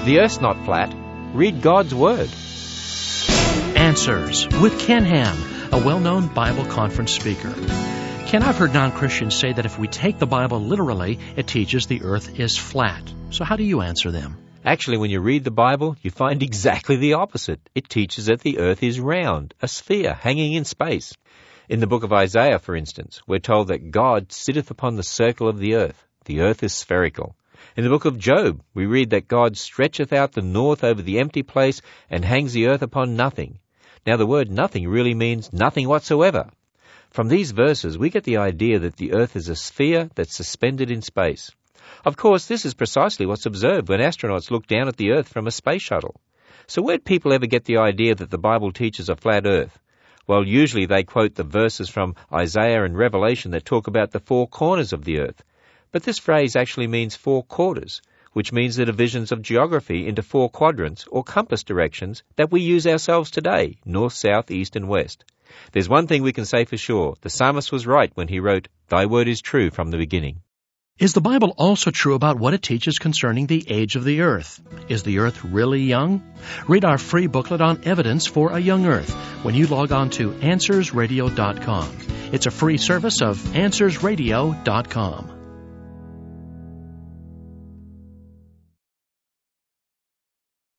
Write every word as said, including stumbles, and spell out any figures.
The earth's not flat. Read God's Word. Answers with Ken Ham, a well-known Bible conference speaker. Ken, I've heard non-Christians say that if we take the Bible literally, it teaches the earth is flat. So how do you answer them? Actually, when you read the Bible, you find exactly the opposite. It teaches that the earth is round, a sphere hanging in space. In the book of Isaiah, for instance, we're told that God sitteth upon the circle of the earth. The earth is spherical. In the book of Job, we read that God stretcheth out the north over the empty place and hangs the earth upon nothing. Now, the word nothing really means nothing whatsoever. From these verses, we get the idea that the earth is a sphere that's suspended in space. Of course, this is precisely what's observed when astronauts look down at the earth from a space shuttle. So where'd people ever get the idea that the Bible teaches a flat earth? Well, usually they quote the verses from Isaiah and Revelation that talk about the four corners of the earth. But this phrase actually means four quarters, which means the divisions of geography into four quadrants or compass directions that we use ourselves today, north, south, east and west. There's one thing we can say for sure. The psalmist was right when he wrote, "Thy word is true from the beginning." Is the Bible also true about what it teaches concerning the age of the earth? Is the earth really young? Read our free booklet on evidence for a young earth when you log on to answers radio dot com. It's a free service of answers radio dot com.